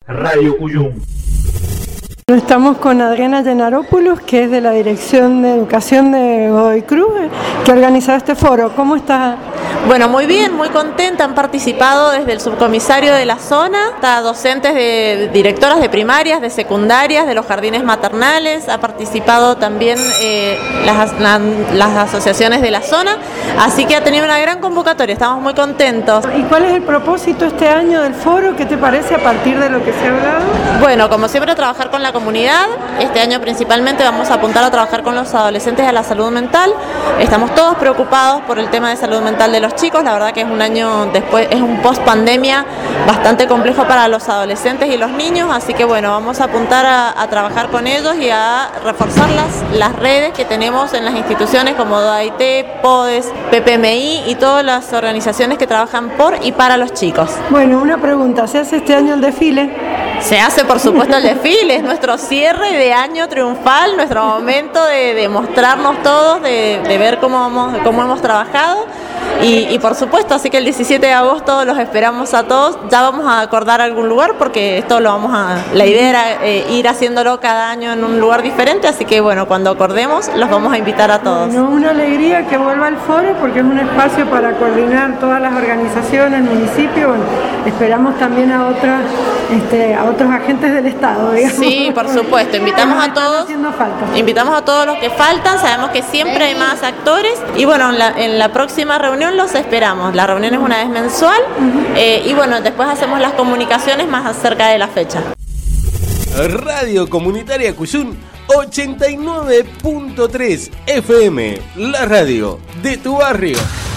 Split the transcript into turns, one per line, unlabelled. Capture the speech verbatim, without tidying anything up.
Radio Cuyum.
Estamos con Adriana Yenaropoulos, que es de la Dirección de Educación de Godoy Cruz, que ha organizado este foro. ¿Cómo está?
Bueno, muy bien, muy contenta. Han participado desde el subcomisario de la zona, hasta docentes de directoras de primarias, de secundarias, de los jardines maternales. Ha participado también eh, las, la, las asociaciones de la zona, así que ha tenido una gran convocatoria. Estamos muy contentos.
¿Y cuál es el propósito este año del foro? ¿Qué te parece a partir de lo que se ha hablado?
Bueno, como siempre, trabajar con la comunidad. Este año principalmente vamos a apuntar a trabajar con los adolescentes a la salud mental. Estamos todos preocupados por el tema de salud mental de los chicos. La verdad que es un año después, es un post pandemia bastante complejo para los adolescentes y los niños, así que bueno, vamos a apuntar a, a trabajar con ellos y a reforzar las, las redes que tenemos en las instituciones como D A I T, PODES, P P M I y todas las organizaciones que trabajan por y para los chicos.
Bueno, una pregunta, ¿se hace este año el desfile?
Se hace, por supuesto, el desfile, es nuestro cierre de año triunfal, nuestro momento de, de mostrarnos todos, de, de ver cómo, vamos, cómo hemos trabajado y, y por supuesto, así que el diecisiete de agosto los esperamos a todos. Ya vamos a acordar algún lugar porque esto lo vamos a, la idea era eh, ir haciéndolo cada año en un lugar diferente, así que bueno, cuando acordemos los vamos a invitar a todos.
Bueno, una alegría que vuelva al foro porque es un espacio para coordinar todas las organizaciones, el municipio. Bueno, esperamos también a otras este, a otros agentes del Estado, digamos.
Sí, por supuesto, invitamos a todos, invitamos a todos los que faltan, sabemos que siempre hay más actores y bueno, en la, en la próxima reunión los esperamos. La reunión es una vez mensual uh-huh. eh, y bueno, después hacemos las comunicaciones más acerca de la fecha.
Radio Comunitaria Cuyum ochenta y nueve punto tres F M, la radio de tu barrio.